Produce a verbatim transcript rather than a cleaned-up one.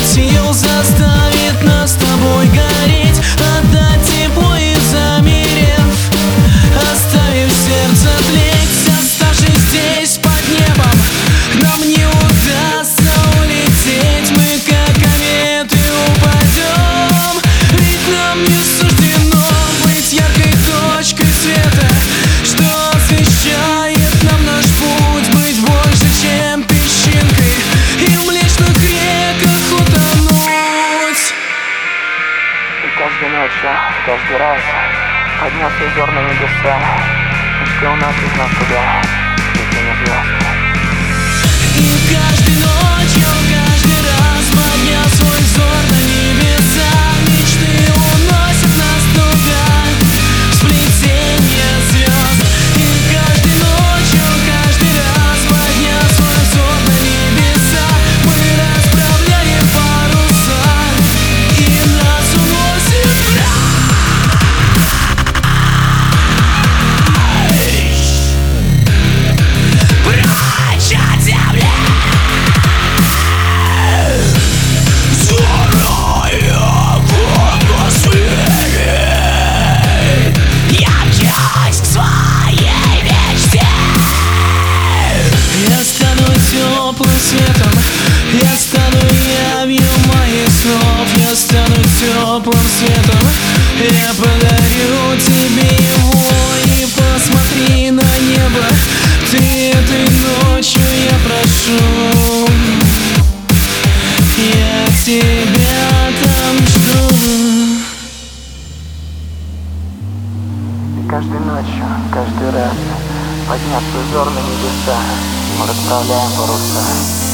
сил заставит нас с тобой гореть, отдать тепло и замерев, оставив сердце тлеть, оставшись здесь под небом. Нам не удастся улететь, мы как кометы упадем, ведь нам не суждено быть яркой точкой света, что освещает нам наш путь, быть больше, чем песчинкой, и в млечных реках утонуть. И каждой ночью, каждый раз поднялся взор на небеса, и что у нас из нас туда, если не звезд. И каждой ночью, каждый раз поднял свой взор на небеса, мечты уносят нас туда, в сплетение звезд. И каждой ночью, каждый раз поднял свой взор на небеса, мы расправляем паруса, и нас уносит прочь от земли. Я стану теплым светом, я стану явью моих снов, я стану теплым светом, я подарю тебе его, и посмотри на небо ты этой ночью, я прошу, я тебя там жду. И каждой ночью, каждый раз подняв взор на небеса, мы расправляем паруса.